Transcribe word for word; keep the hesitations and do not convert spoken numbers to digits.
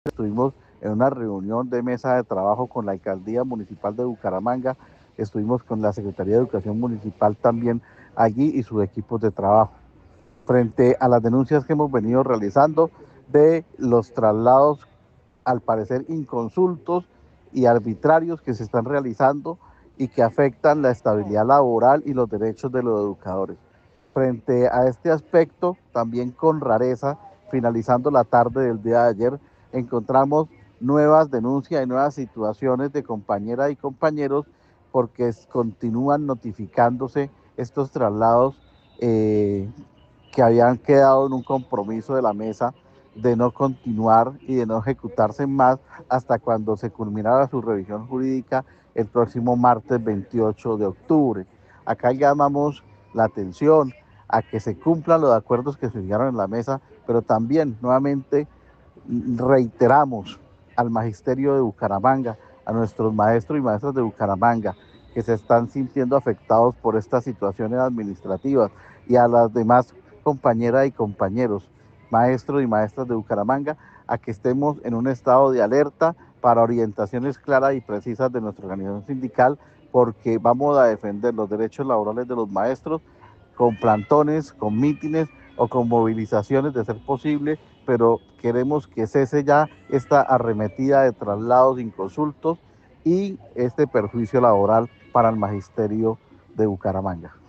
Estuvimos en una reunión de mesa de trabajo con la Alcaldía Municipal de Bucaramanga, estuvimos con la Secretaría de Educación Municipal también allí y sus equipos de trabajo, frente a las denuncias que hemos venido realizando de los traslados, al parecer inconsultos y arbitrarios que se están realizando y que afectan la estabilidad laboral y los derechos de los educadores. Frente a este aspecto, también con rareza, finalizando la tarde del día de ayer, encontramos nuevas denuncias y nuevas situaciones de compañeras y compañeros porque continúan notificándose estos traslados eh, que habían quedado en un compromiso de la mesa de no continuar y de no ejecutarse más hasta cuando se culminara su revisión jurídica el próximo martes veintiocho de octubre. Acá llamamos la atención a que se cumplan los acuerdos que se fijaron en la mesa, pero también nuevamente reiteramos al magisterio de Bucaramanga, a nuestros maestros y maestras de Bucaramanga, que se están sintiendo afectados por estas situaciones administrativas, y a las demás compañeras y compañeros, maestros y maestras de Bucaramanga, a que estemos en un estado de alerta para orientaciones claras y precisas de nuestra organización sindical, porque vamos a defender los derechos laborales de los maestros con plantones, con mítines o con movilizaciones de ser posible, pero queremos que cese ya esta arremetida de traslados inconsultos y este perjuicio laboral para el magisterio de Bucaramanga.